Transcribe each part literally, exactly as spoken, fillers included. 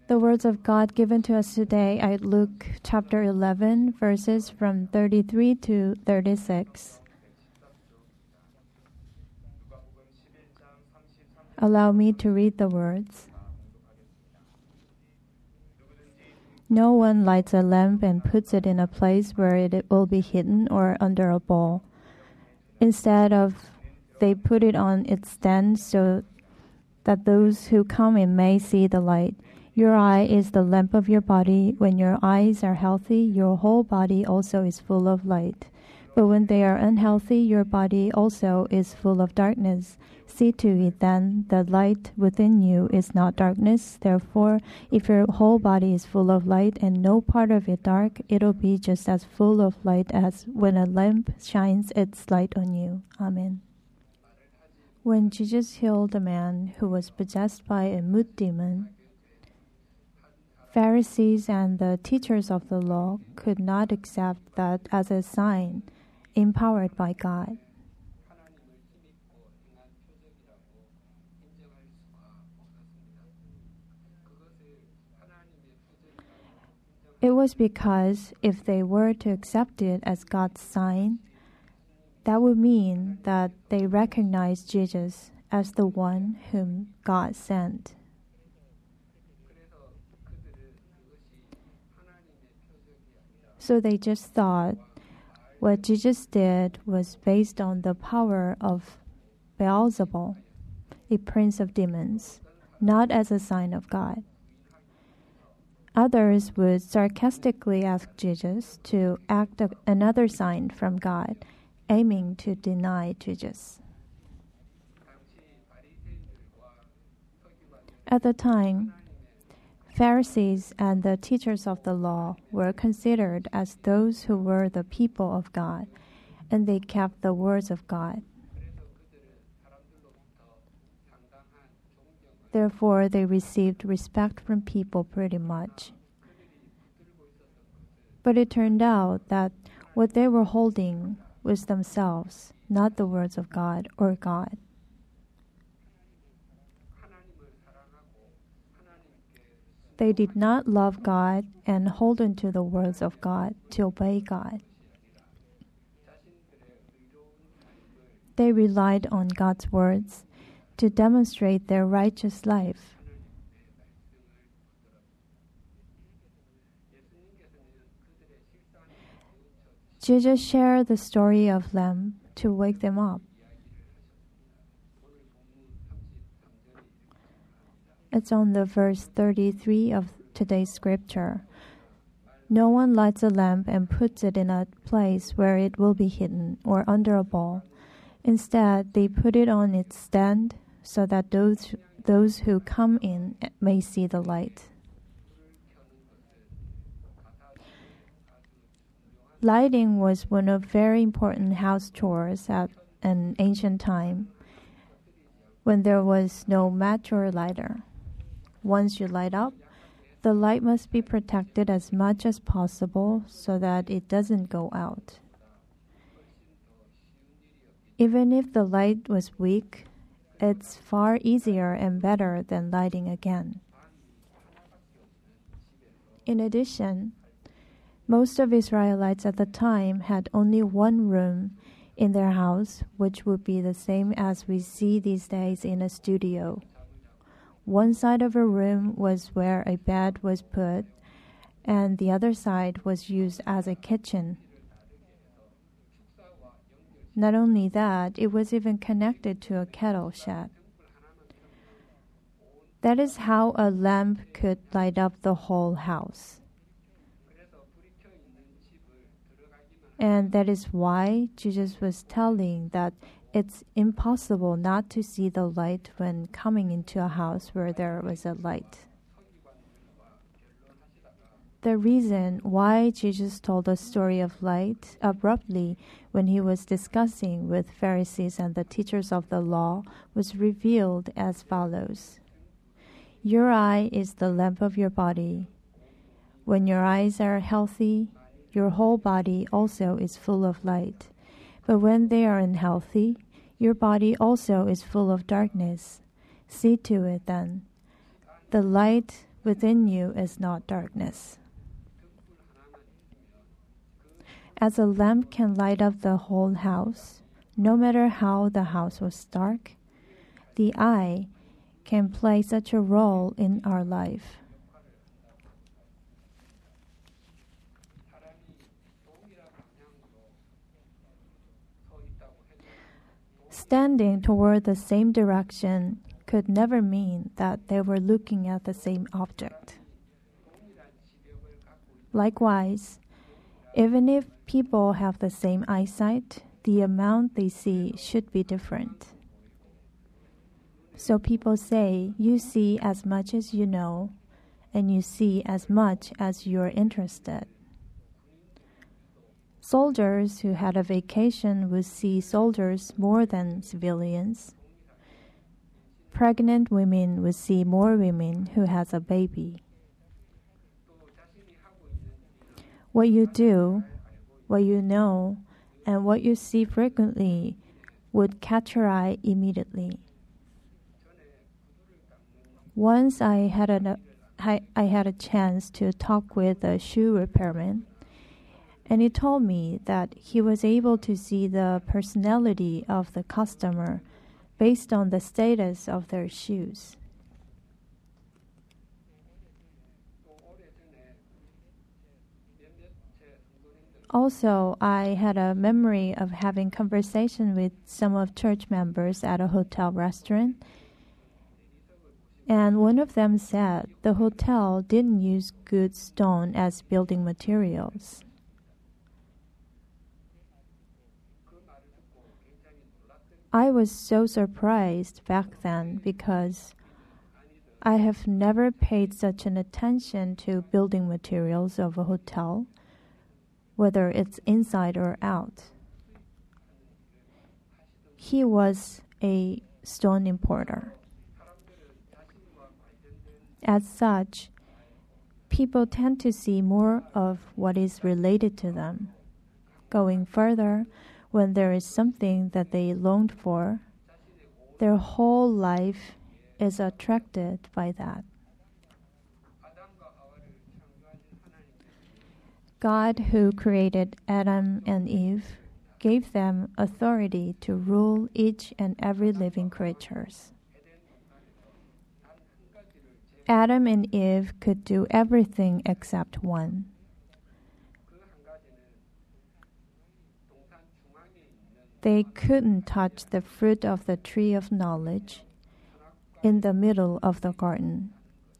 The words of God given to us today are Luke chapter eleven, verses from thirty-three to thirty-six. Allow me to read the words. No one lights a lamp and puts it in a place where it will be hidden or under a bowl. Instead of, they put it on its stand so that those who come in may see the light. Your eye is the lamp of your body. When your eyes are healthy, your whole body also is full of light. But when they are unhealthy, your body also is full of darkness. See to it then, the light within you is not darkness. Therefore, if your whole body is full of light and no part of it dark, it'll be just as full of light as when a lamp shines its light on you. Amen. When Jesus healed a man who was possessed by a mute demon, Pharisees and the teachers of the law could not accept that as a sign empowered by God. It was because if they were to accept it as God's sign, that would mean that they recognized Jesus as the one whom God sent. So they just thought what Jesus did was based on the power of Beelzebul, a prince of demons, not as a sign of God. Others would sarcastically ask Jesus to act another sign from God, aiming to deny Jesus. At the time, Pharisees and the teachers of the law were considered as those who were the people of God, and they kept the words of God. Therefore, they received respect from people pretty much. But it turned out that what they were holding was themselves, not the words of God or God. They did not love God and hold on to the words of God to obey God. They relied on God's words to demonstrate their righteous life. Jesus shared the story of lamb to wake them up. It's on the verse thirty-three of today's scripture. No one lights a lamp and puts it in a place where it will be hidden or under a bowl. Instead, they put it on its stand so that those, those who come in may see the light. Lighting was one of very important house chores at an ancient time when there was no match or lighter. Once you light up, the light must be protected as much as possible so that it doesn't go out. Even if the light was weak, it's far easier and better than lighting again. In addition, most of Israelites at the time had only one room in their house, which would be the same as we see these days in a studio. One side of a room was where a bed was put, and the other side was used as a kitchen. Not only that, it was even connected to a kettle shed. That is how a lamp could light up the whole house. And that is why Jesus was telling that it's impossible not to see the light when coming into a house where there was a light. The reason why Jesus told the story of light abruptly when he was discussing with Pharisees and the teachers of the law was revealed as follows. Your eye is the lamp of your body. When your eyes are healthy, your whole body also is full of light. But when they are unhealthy, your body also is full of darkness. See to it then. The light within you is not darkness. As a lamp can light up the whole house, no matter how the house was dark, the eye can play such a role in our life. Standing toward the same direction could never mean that they were looking at the same object. Likewise, even if people have the same eyesight, the amount they see should be different. So people say, you see as much as you know, and you see as much as you're interested. Soldiers who had a vacation would see soldiers more than civilians. Pregnant women would see more women who has a baby. What you do, what you know, and what you see frequently would catch your eye immediately. Once I had a, I had a chance to talk with a shoe repairman, and he told me that he was able to see the personality of the customer based on the status of their shoes. Also, I had a memory of having conversation with some of church members at a hotel restaurant, and one of them said the hotel didn't use good stone as building materials. I was so surprised back then because I have never paid such an attention to building materials of a hotel, whether it's inside or out. He was a stone importer. As such, people tend to see more of what is related to them. Going further, when there is something that they longed for, their whole life is attracted by that. God, who created Adam and Eve, gave them authority to rule each and every living creature. Adam and Eve could do everything except one. They couldn't touch the fruit of the tree of knowledge in the middle of the garden.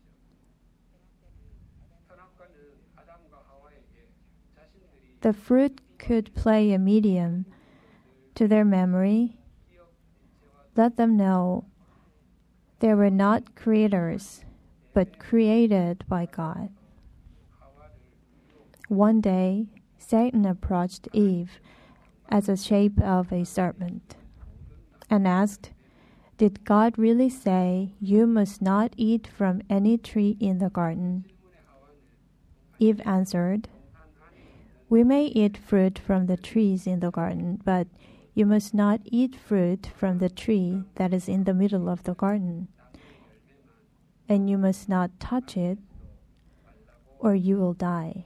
The fruit could play a medium to their memory, let them know they were not creators, but created by God. One day, Satan approached Eve as a shape of a serpent and asked, "Did God really say you must not eat from any tree in the garden?" Eve answered, "We may eat fruit from the trees in the garden, but you must not eat fruit from the tree that is in the middle of the garden. And you must not touch it, or you will die."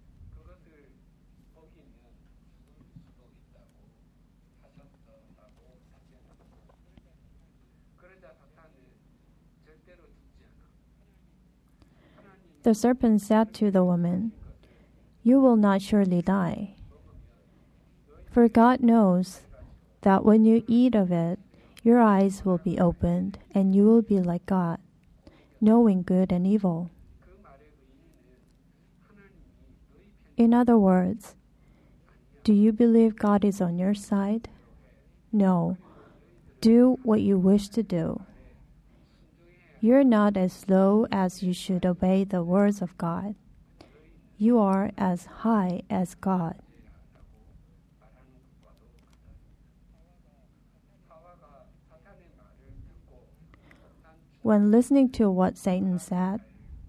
The serpent said to the woman, "You will not surely die. For God knows that when you eat of it, your eyes will be opened, and you will be like God, knowing good and evil." In other words, do you believe God is on your side? No. Do what you wish to do. You're not as low as you should obey the words of God. You are as high as God. When listening to what Satan said,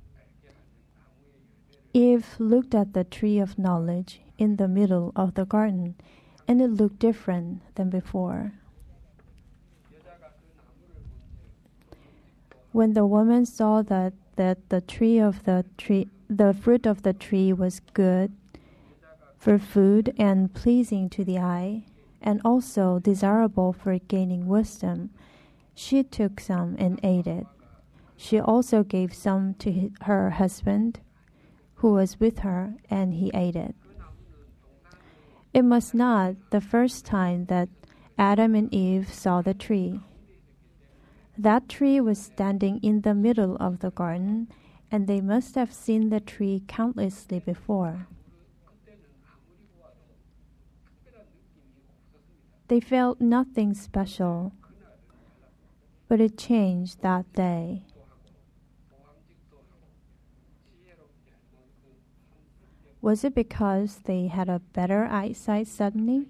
Eve looked at the tree of knowledge in the middle of the garden, and it looked different than before. When the woman saw that that the tree of the tree, the fruit of the tree was good for food and pleasing to the eye, and also desirable for gaining wisdom, she took some and ate it. She also gave some to her husband, who was with her, and he ate it. It was not the first time that Adam and Eve saw the tree. That tree was standing in the middle of the garden, and they must have seen the tree countlessly before. They felt nothing special, but it changed that day. Was it because they had a better eyesight suddenly?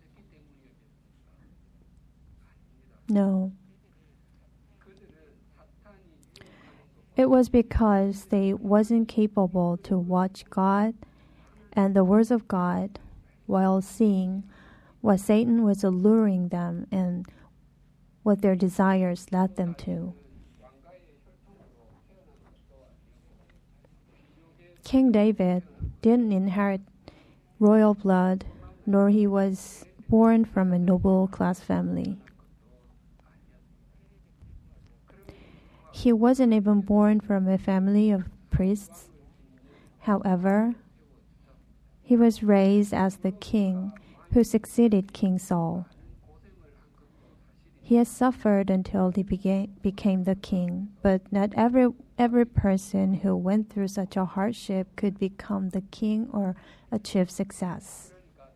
No. It was because they wasn't capable to watch God and the words of God while seeing what Satan was alluring them and what their desires led them to. King David didn't inherit royal blood, nor he was born from a noble class family. He wasn't even born from a family of priests. However, he was raised as the king who succeeded King Saul. He has suffered until he began, became the king, but not every every person who went through such a hardship could become the king or achieve success.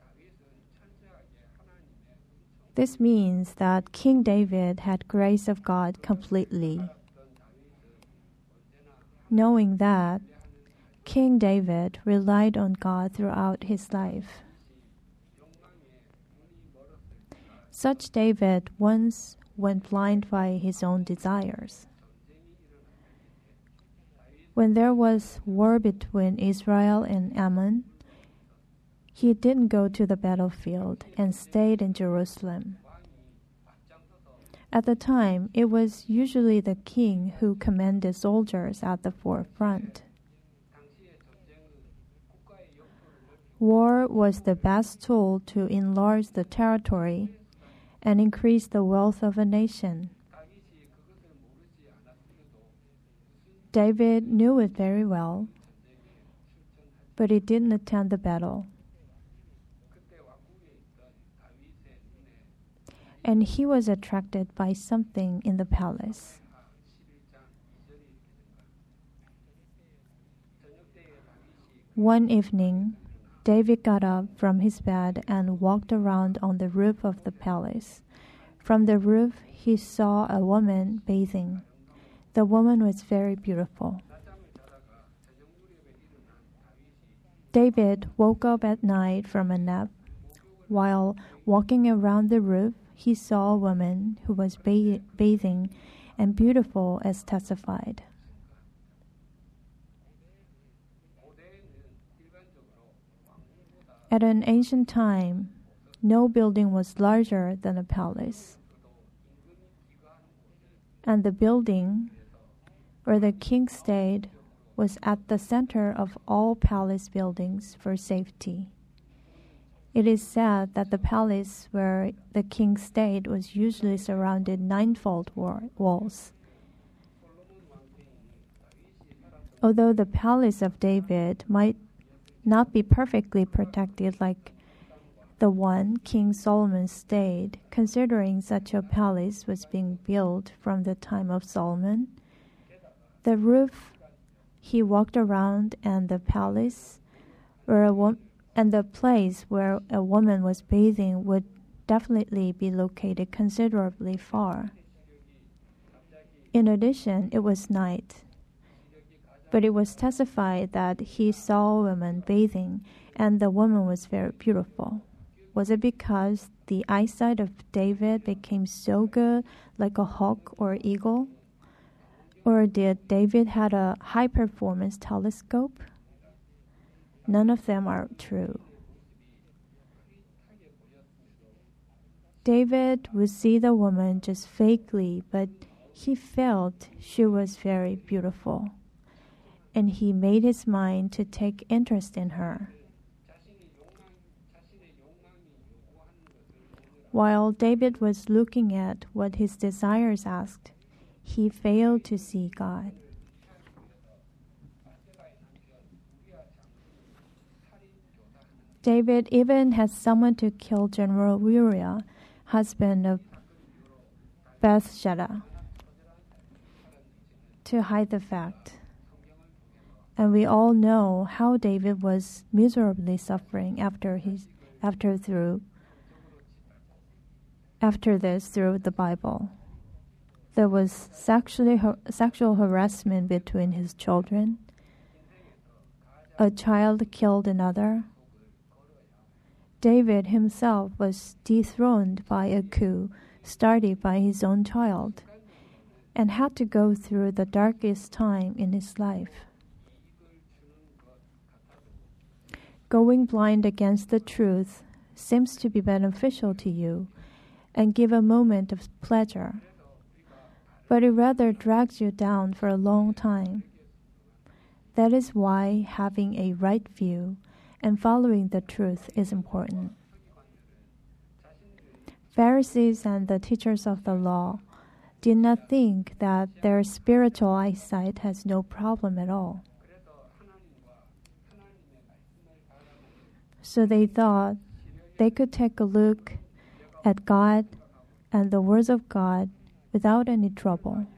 This means that King David had grace of God completely. Knowing that, King David relied on God throughout his life. Such David once went blind by his own desires. When there was war between Israel and Ammon, he didn't go to the battlefield and stayed in Jerusalem. At the time, it was usually the king who commanded soldiers at the forefront. War was the best tool to enlarge the territory and increase the wealth of a nation. David knew it very well, but he didn't attend the battle. And he was attracted by something in the palace. One evening, David got up from his bed and walked around on the roof of the palace. From the roof, he saw a woman bathing. The woman was very beautiful. David woke up at night from a nap. While walking around the roof, he saw a woman who was ba- bathing and beautiful as testified. At an ancient time, no building was larger than a palace. And the building where the king stayed was at the center of all palace buildings for safety. It is said that the palace where the king stayed was usually surrounded ninefold walls. Although the palace of David might not be perfectly protected like the one King Solomon stayed, considering such a palace was being built from the time of Solomon, the roof he walked around and the palace where a wo- and the place where a woman was bathing would definitely be located considerably far. In addition, it was night, but it was testified that he saw a woman bathing and the woman was very beautiful. Was it because the eyesight of David became so good, like a hawk or eagle? Or did David had a high-performance telescope? None of them are true. David would see the woman just vaguely, but he felt she was very beautiful. and he made his mind to take interest in her. While David was looking at what his desires asked, he failed to see God. David even had summoned to kill General Uriah, husband of Bathsheba, to hide the fact. And we all know how David was miserably suffering after his after through after this through the Bible. There was sexually, sexual harassment between his children. A child killed another. David himself was dethroned by a coup started by his own child and had to go through the darkest time in his life. Going blind against the truth seems to be beneficial to you and give a moment of pleasure, but it rather drags you down for a long time. That is why having a right view and following the truth is important. Pharisees and the teachers of the law did not think that their spiritual eyesight has no problem at all. So they thought they could take a look at God and the words of God without any trouble.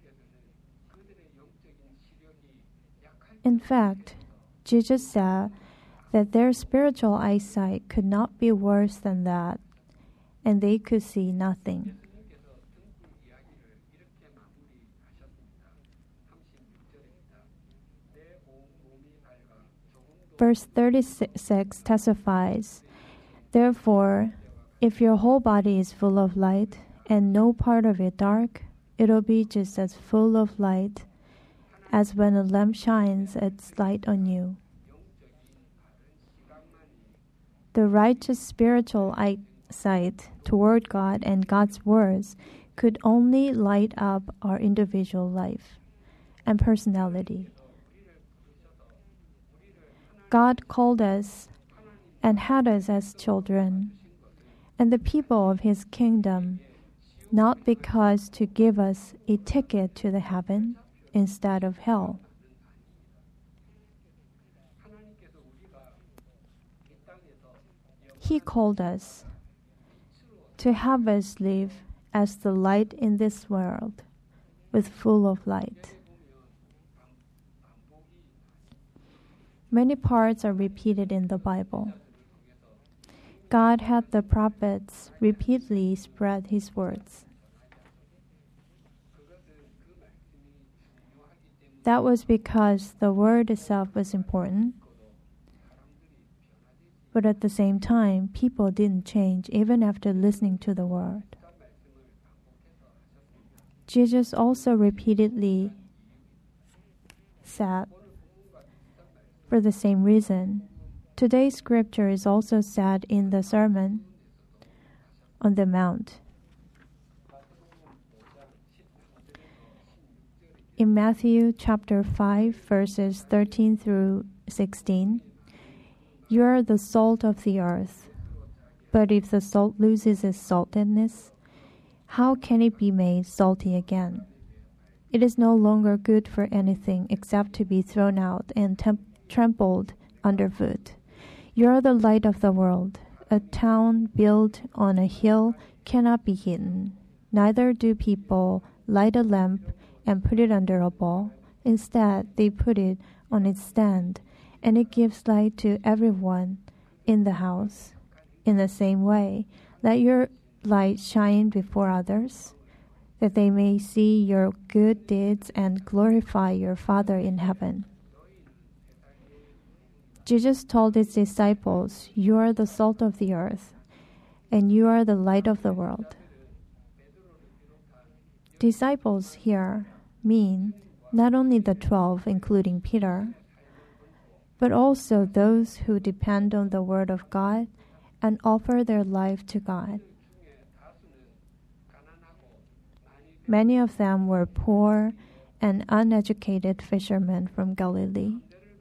In fact, Jesus said that their spiritual eyesight could not be worse than that, and they could see nothing. Verse thirty-six testifies, "Therefore, if your whole body is full of light and no part of it dark, it'll be just as full of light as when a lamp shines its light on you." The righteous spiritual eyesight toward God and God's words could only light up our individual life and personality. God called us and had us as children and the people of His kingdom, not because to give us a ticket to the heaven instead of hell. He called us to have us live as the light in this world, with full of light. Many parts are repeated in the Bible. God had the prophets repeatedly spread His words. That was because the word itself was important, but at the same time, people didn't change even after listening to the word. Jesus also repeatedly said, for the same reason, today's scripture is also said in the Sermon on the Mount. In Matthew chapter five, verses thirteen through sixteen, "You are the salt of the earth, but if the salt loses its saltiness, how can it be made salty again? It is no longer good for anything except to be thrown out and temp- trampled underfoot. You are the light of the world. A town built on a hill cannot be hidden. Neither do people light a lamp and put it under a bowl. Instead, they put it on its stand, and it gives light to everyone in the house. In the same way, let your light shine before others, that they may see your good deeds and glorify your Father in heaven." Jesus told His disciples, "You are the salt of the earth, and you are the light of the world." Disciples here mean not only the twelve, including Peter, but also those who depend on the Word of God and offer their life to God. Many of them were poor an uneducated fisherman from Galilee,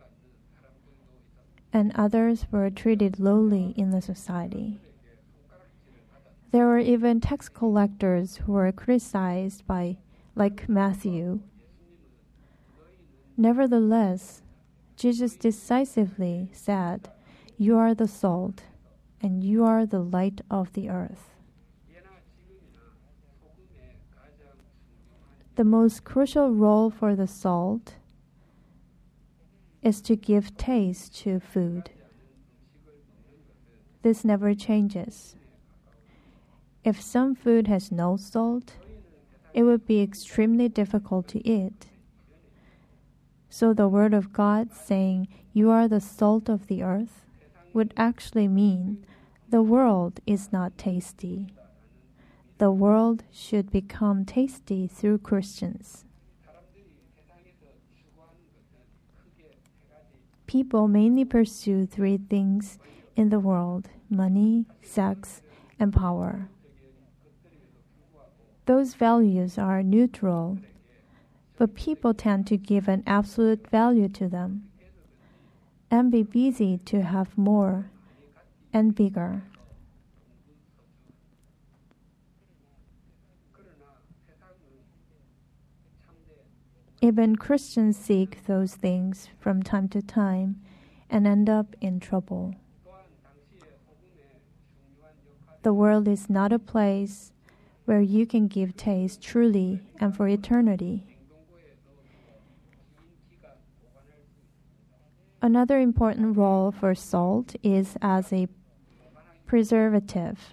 and others were treated lowly in the society. There were even tax collectors who were criticized by, like Matthew. Nevertheless, Jesus decisively said, "You are the salt, and you are the light of the earth." The most crucial role for the salt is to give taste to food. This never changes. If some food has no salt, it would be extremely difficult to eat. So the word of God saying, "You are the salt of the earth," would actually mean the world is not tasty. The world should become tasty through Christians. People mainly pursue three things in the world: money, sex, and power. Those values are neutral, but people tend to give an absolute value to them and be busy to have more and bigger. Even Christians seek those things from time to time and end up in trouble. The world is not a place where you can give taste truly and for eternity. Another important role for salt is as a preservative.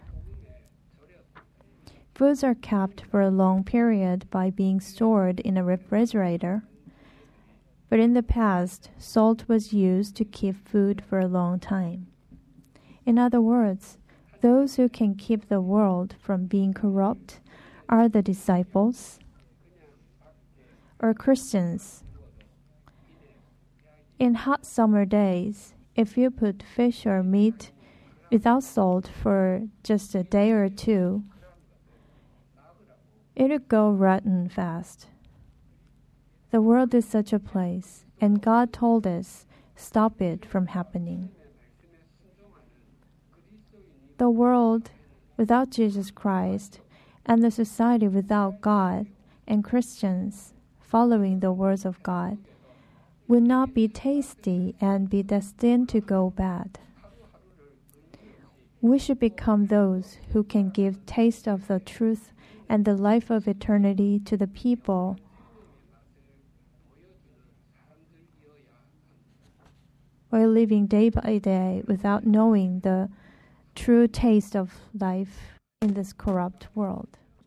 Foods are kept for a long period by being stored in a refrigerator, but in the past, salt was used to keep food for a long time. In other words, those who can keep the world from being corrupt are the disciples or Christians. In hot summer days, if you put fish or meat without salt for just a day or two, it would go rotten fast. The world is such a place, and God told us, stop it from happening. The world without Jesus Christ and the society without God and Christians following the words of God would not be tasty and be destined to go bad. We should become those who can give taste of the truth and the life of eternity to the people while living day by day without knowing the true taste of life in this corrupt world.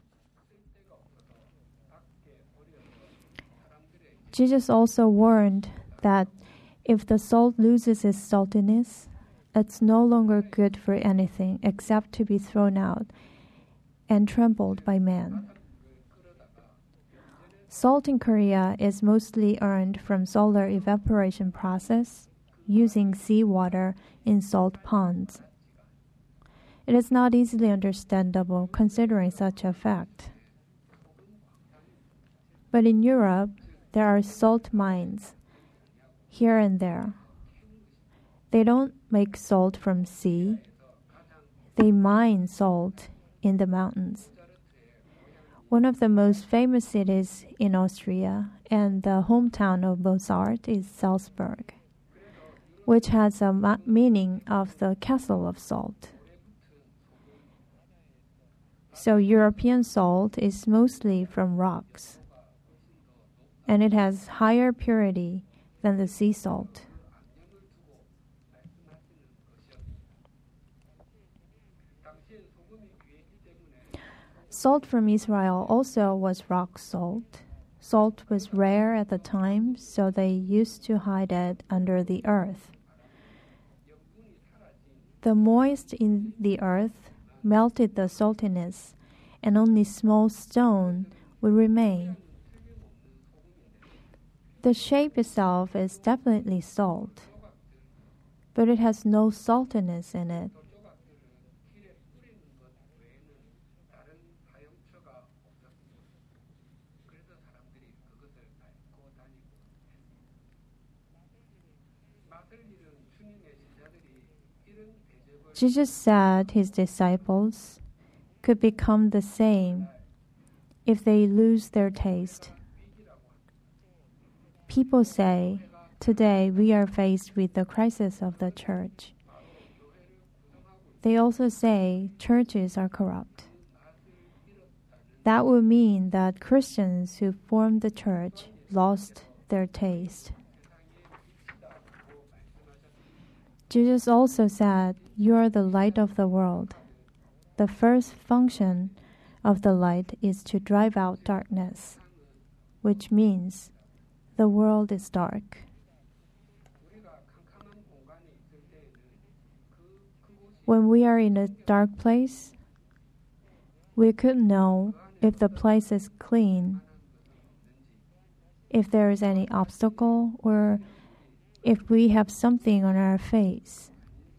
Jesus also warned that if the salt loses its saltiness, it's no longer good for anything except to be thrown out and trampled by man. Salt in Korea is mostly earned from solar evaporation process using seawater in salt ponds. It is not easily understandable considering such a fact. But in Europe, there are salt mines here and there. They don't make salt from sea. They mine salt in the mountains. One of the most famous cities in Austria and the hometown of Mozart is Salzburg, which has a ma- meaning of the castle of salt. So European salt is mostly from rocks, and it has higher purity than the sea salt. Salt from Israel also was rock salt. Salt was rare at the time, so they used to hide it under the earth. The moist in the earth melted the saltiness, and only small stone would remain. The shape itself is definitely salt, but it has no saltiness in it. Jesus said his disciples could become the same if they lose their taste. People say, today we are faced with the crisis of the church. They also say churches are corrupt. That would mean that Christians who formed the church lost their taste. Jesus also said, "You are the light of the world." The first function of the light is to drive out darkness, which means the world is dark. When we are in a dark place, we could know if the place is clean, if there is any obstacle, or if we have something on our face.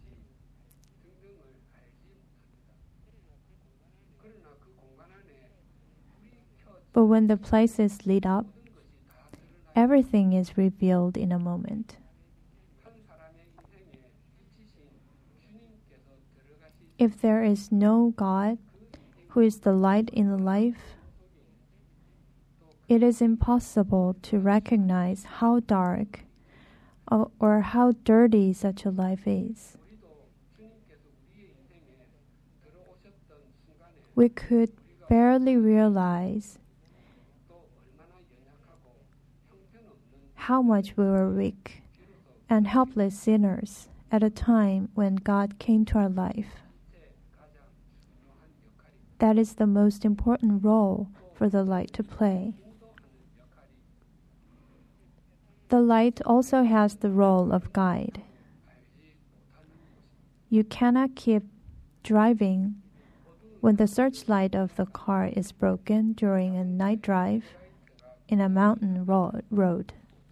But when the place is lit up, everything is revealed in a moment. If there is no God, who is the light in the life, it is impossible to recognize how dark or, or how dirty such a life is. We could barely realize how much we were weak and helpless sinners at a time when God came to our life. That is the most important role for the light to play. The light also has the role of guide. You cannot keep driving when the searchlight of the car is broken during a night drive in a mountain ro- road.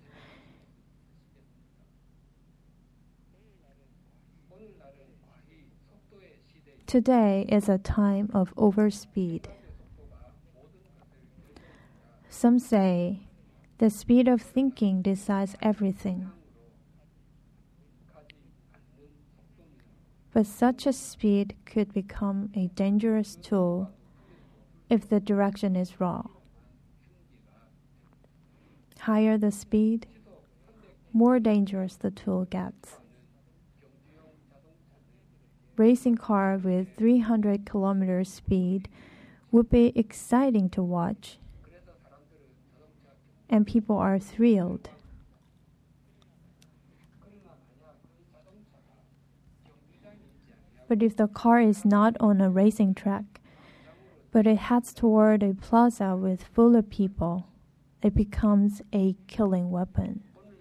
Today is a time of overspeed. Some say the speed of thinking decides everything. But such a speed could become a dangerous tool if the direction is wrong. Higher the speed, more dangerous the tool gets. Racing car with three hundred kilometers speed would be exciting to watch, and people are thrilled. But if the car is not on a racing track, but it heads toward a plaza with full of people, it becomes a killing weapon.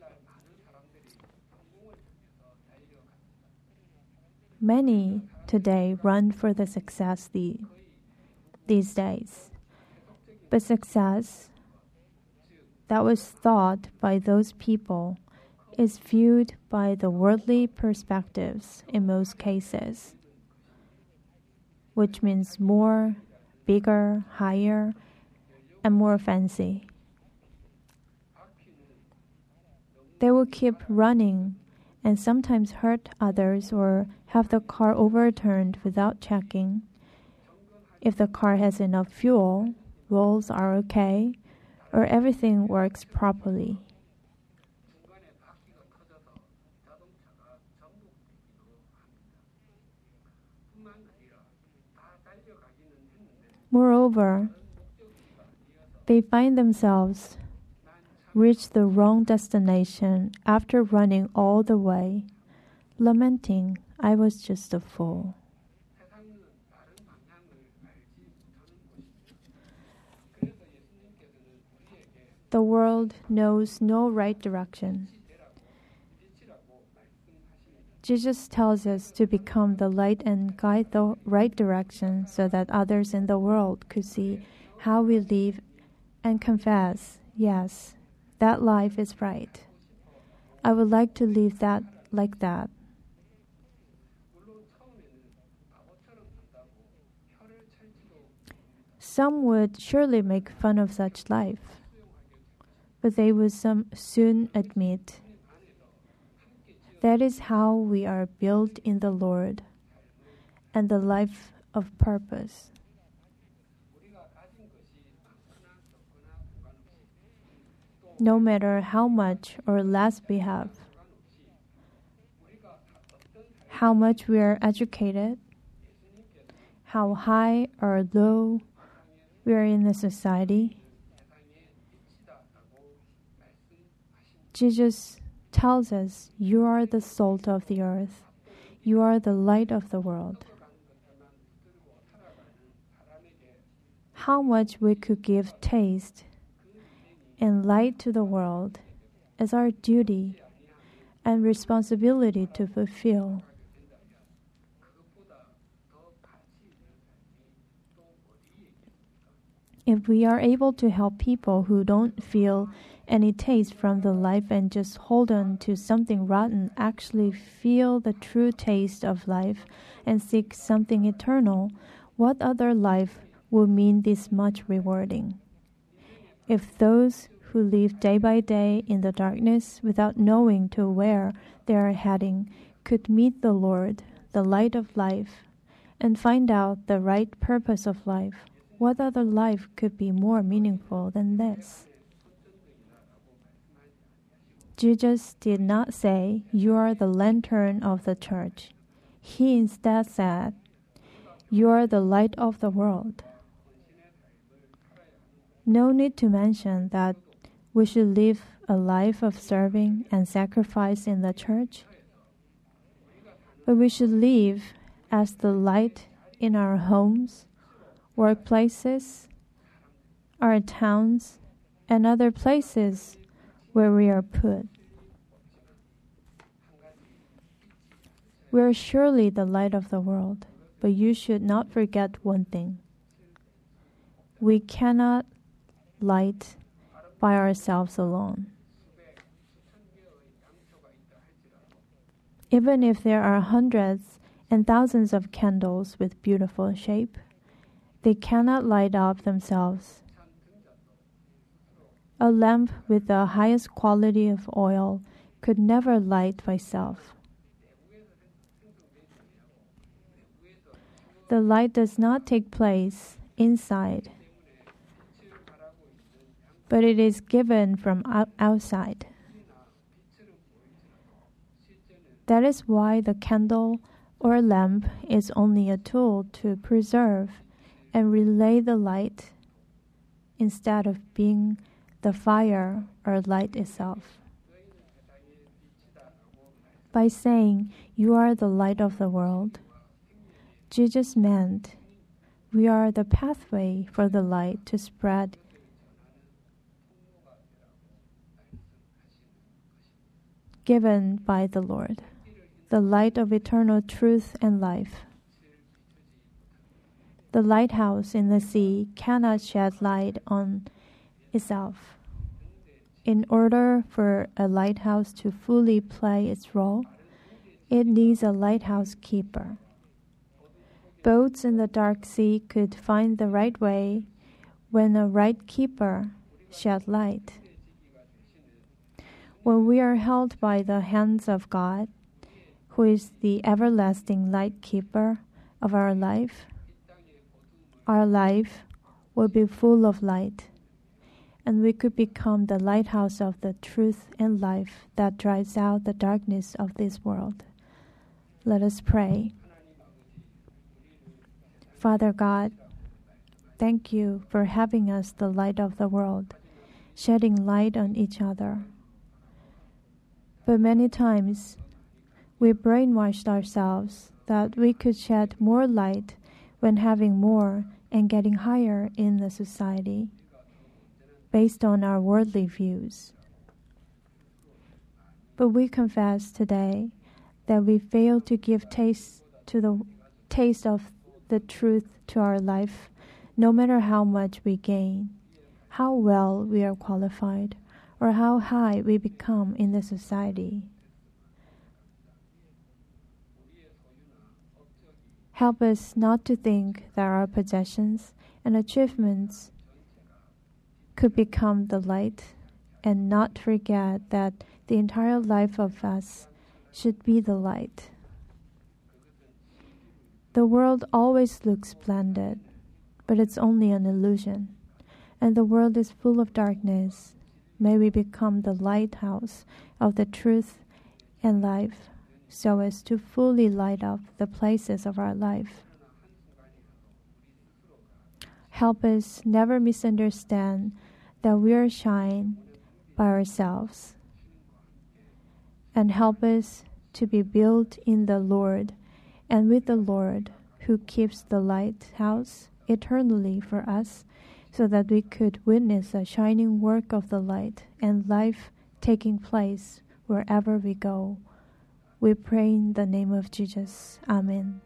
Many today run for the success the, these days. But success that was thought by those people is viewed by the worldly perspectives in most cases, which means more, bigger, higher, and more fancy. They will keep running and sometimes hurt others or have the car overturned without checking if the car has enough fuel, wheels are okay, or everything works properly. Moreover, they find themselves reach the wrong destination after running all the way, lamenting, "I was just a fool." The world knows no right direction. Jesus tells us to become the light and guide the right direction so that others in the world could see how we live and confess, yes, that life is right. I would like to live that like that. Some would surely make fun of such life, but they would some soon admit That is how we are built in the Lord and the life of purpose. No matter how much or less we have, how much we are educated, how high or low we are in the society, Jesus tells us, you are the salt of the earth. You are the light of the world. How much we could give taste and light to the world is our duty and responsibility to fulfill. If we are able to help people who don't feel any taste from the life and just hold on to something rotten, actually feel the true taste of life and seek something eternal, what other life will mean this much rewarding? If those who live day by day in the darkness without knowing to where they are heading could meet the Lord, the light of life, and find out the right purpose of life, what other life could be more meaningful than this? Jesus did not say, you are the lantern of the church. He instead said, you are the light of the world. No need to mention that we should live a life of serving and sacrifice in the church, but we should live as the light in our homes, workplaces, our towns, and other places where we are put. We are surely the light of the world, but you should not forget one thing. We cannot light by ourselves alone. Even if there are hundreds and thousands of candles with beautiful shape, they cannot light up themselves. A lamp with the highest quality of oil could never light by itself. The light does not take place inside, but it is given from outside. That is why the candle or lamp is only a tool to preserve and relay the light instead of being the fire or light itself. By saying, you are the light of the world, Jesus meant we are the pathway for the light to spread given by the Lord, the light of eternal truth and life. The lighthouse in the sea cannot shed light on itself. In order for a lighthouse to fully play its role, it needs a lighthouse keeper. Boats in the dark sea could find the right way when a right keeper shed light. When we are held by the hands of God, who is the everlasting light keeper of our life, our life will be full of light, and we could become the lighthouse of the truth and life that drives out the darkness of this world. Let us pray. Father God, thank you for having us the light of the world, shedding light on each other. But many times, we brainwashed ourselves that we could shed more light when having more and getting higher in the society, based on our worldly views. But we confess today that we fail to give taste to the taste of the truth to our life, no matter how much we gain, how well we are qualified, or how high we become in the society. Help us not to think that our possessions and achievements could become the light, and not forget that the entire life of us should be the light. The world always looks splendid, but it's only an illusion, and the world is full of darkness. May we become the lighthouse of the truth and life, so as to fully light up the places of our life. Help us never misunderstand that we are shine by ourselves, and help us to be built in the Lord and with the Lord, who keeps the lighthouse eternally for us, so that we could witness a shining work of the light and life taking place wherever we go. We pray in the name of Jesus. Amen.